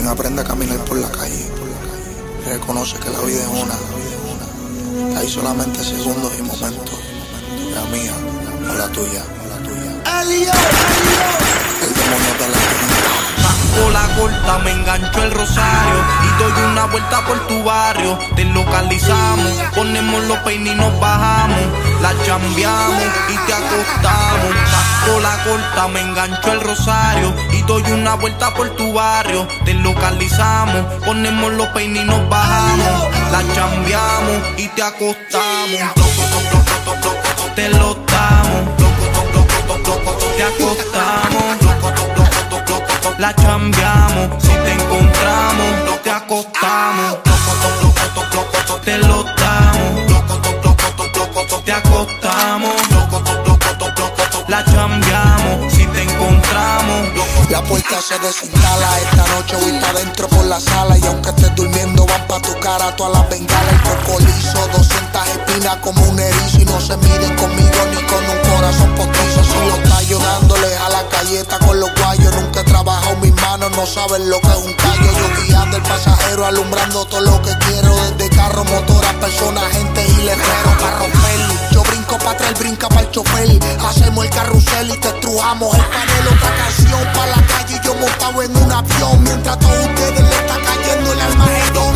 aprende a caminar por la calle. Reconoce que la vida es una. Hay solamente segundos y momentos. La mía o la tuya. El demonio de la vida. Saco la corta, me engancho el rosario y doy una vuelta por tu barrio. Te localizamos, ponemos los peines y nos bajamos. La chambeamos y te acostamos. Saco la corta, me engancho el rosario y doy una vuelta por tu barrio. Te localizamos, ponemos los peines y nos bajamos. La chambeamos y te acostamos. Te lo damos, te acostamos. La chambeamos, si te encontramos, te acostamos. Te lo damos, te acostamos. La chambeamos, si te encontramos. La puerta se desinstala, esta noche voy pa' dentro por la sala. Y aunque estés durmiendo van pa' tu cara todas las bengalas. El coco liso, 200 espinas como un erizo. Y no se miden conmigo ni con un corazón postizo. Si los tallos dándoles a la galleta con los guayos. Nunca he trabajado mis manos, no saben lo que es un callo. Yo guiando el pasajero, alumbrando todo lo que quiero. Desde carro, motoras, personas, gente y letreros pa' romper. Yo brinco pa' atrás, brinca pa' el chofer. Hacemos el carrusel y te estrujamos el panel. Otra canción pa' la calle y yo montado en un avión. Mientras a todos ustedes le está cayendo el Armagedón.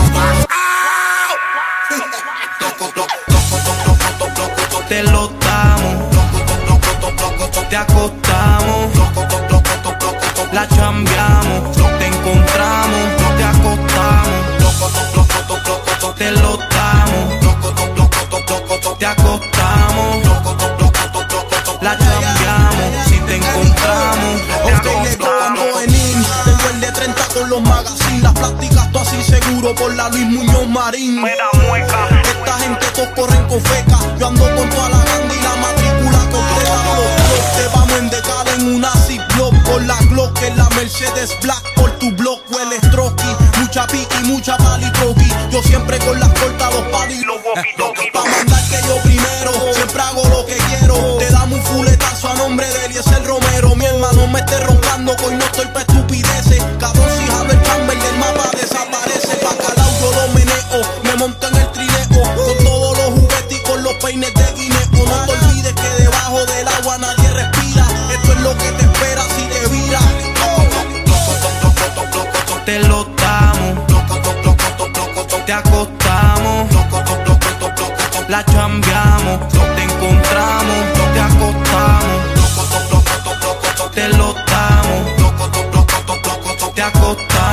Te lo damos, te acostamos. La chambeamos, te encontramos, te acostamos. Te lo damos, te acostamos. La chambeamos, si te encontramos, te acostamos. Tengo el de 30 con los magazines. Las plásticas tú así seguro por la Luis Muñoz Marín. Esta gente todos corren con feca. Yo ando con toda la ganga y la matrícula completa. Te vamos en decal en una Ziploc con la Glock, en la Mercedes Black. Por tu blog huele Stroky, mucha piqui, mucha palitroqui. Yo siempre con las cortas, los palitos. Pa' mandar que yo primero, siempre hago lo que quiero. Te damos un fuletazo a nombre de Eliezer Romero. Mi hermano me esté roncando, que hoy no estoy pa' estupideces. Cabrón, si jalo el chamber del mapa desaparece. Bacalao yo lo meneo, me monto en el trineo. Con todos los juguetes y con los peines de guineo. No te olvides que debajo del agua nadie respira. Esto es lo que te espera si te viras. Te lo damos, te acostamos. La chambeamos, te encontramos, te acostamos. Te lo damos, te acostamos.